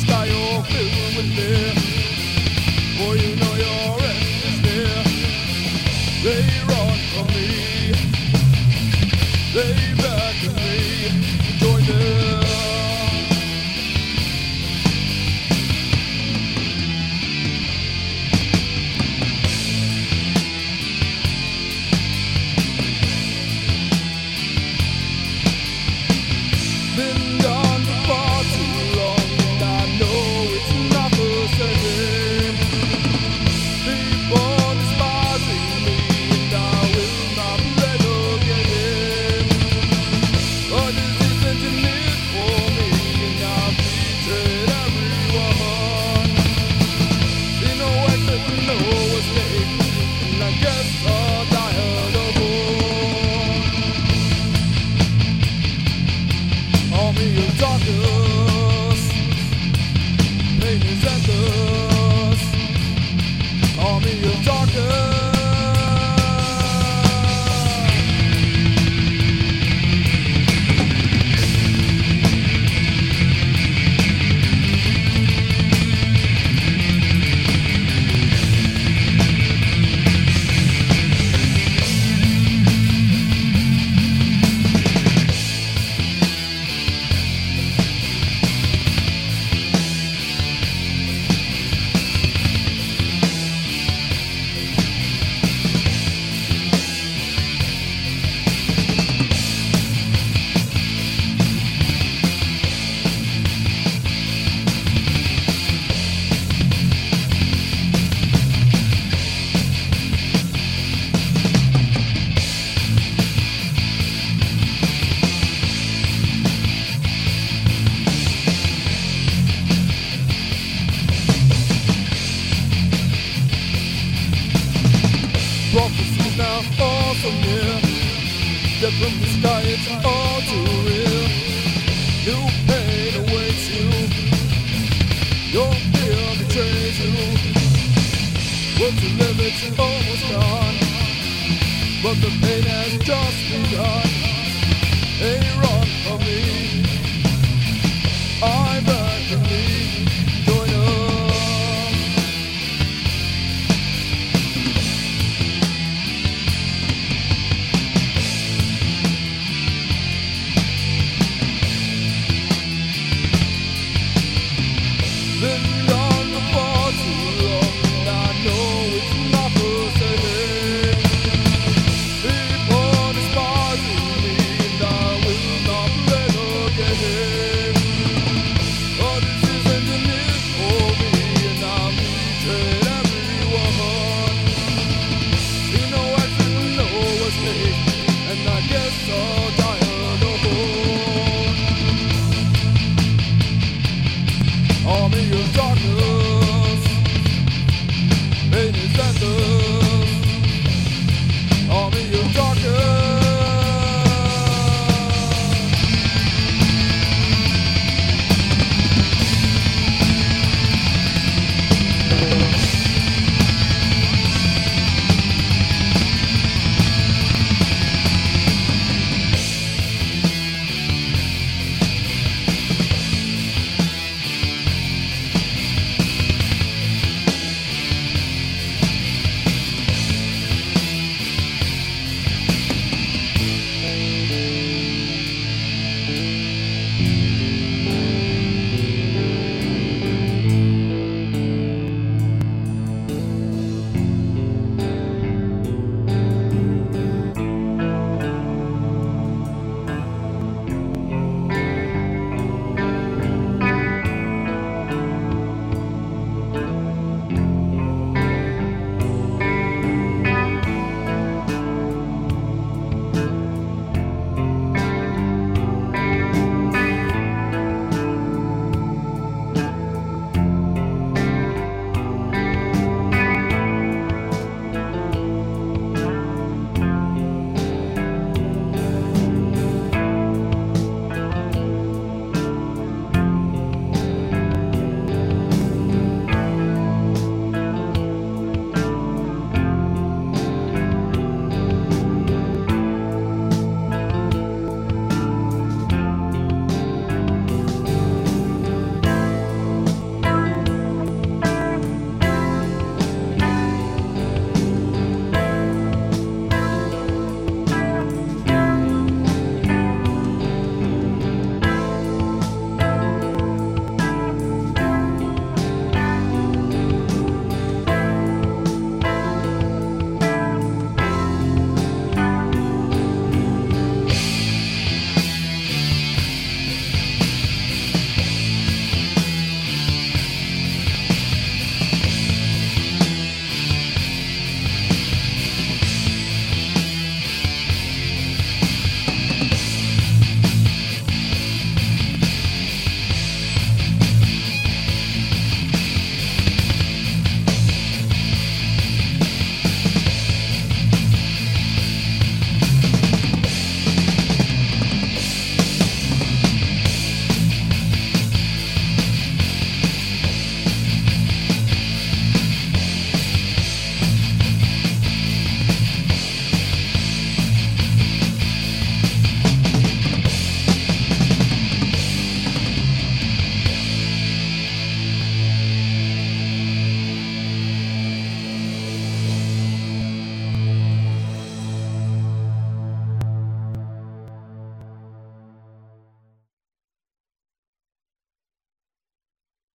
sky all filled with fear. For you know your end is near. They run from me, they beckon me to join them. Been gone for far too long, and I know it's not the same. People despising me, and I will not let again. But this isn't it for me, and I've betrayed everyone. See no exit, no escape, and I guess I'll die alone. Army of darkness, pain is endless. Army of darkness. Prophecy's now all so near. Death from the sky, it's all too real. New pain awaits you. Your fear betrays you. Work to live, it's almost gone, but the pain has just begun. Hey, run from me, I beg to leave. Join us. Been gone for far too long, and I know it's not the same. People despising me, and I will not let again. But this isn't it for me, and I've betrayed everyone. See no exit, no escape, and I guess I'll die alone. Army of darkness.